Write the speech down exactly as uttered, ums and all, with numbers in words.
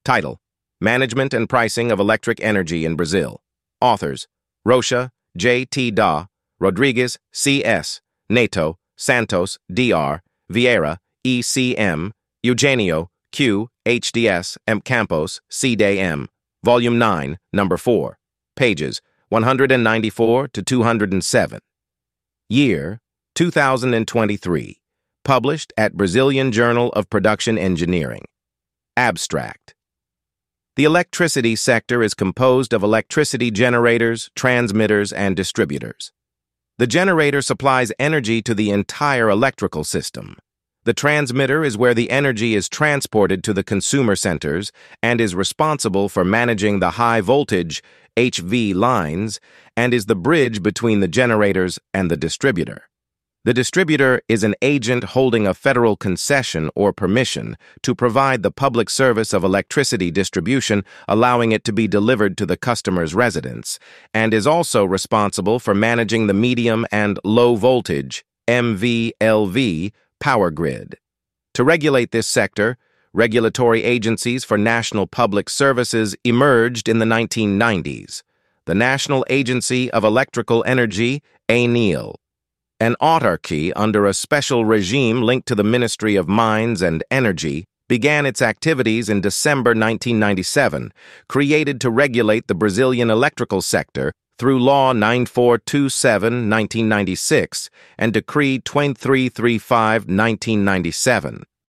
Title: Management and Pricing of Electric Energy in Brazil. Authors: Rocha, J T Da, Rodrigues, C S, Neto, Santos, D R, Vieira, E C M, Eugenio, Q, H D S, M. Campos, C D M. Volume nine, Number four. Pages one hundred ninety-four to two hundred seven. Year: two thousand twenty-three. Published at Brazilian Journal of Production Engineering. Abstract: The electricity sector is composed of electricity generators, transmitters, and distributors. The generator supplies energy to the entire electrical system. The transmitter is where the energy is transported to the consumer centers and is responsible for managing the high-voltage H V lines and is the bridge between the generators and the distributor. The distributor is an agent holding a federal concession or permission to provide the public service of electricity distribution, allowing it to be delivered to the customer's residence, and is also responsible for managing the medium and low voltage M V L V power grid. To regulate this sector, regulatory agencies for national public services emerged in the nineteen nineties. The National Agency of Electrical Energy, A N E E L. An autarky under a special regime linked to the Ministry of Mines and Energy, began its activities in December nineteen ninety-seven, created to regulate the Brazilian electrical sector through Law ninety-four twenty-seven, nineteen ninety-six and Decree twenty-three thirty-five, nineteen ninety-seven.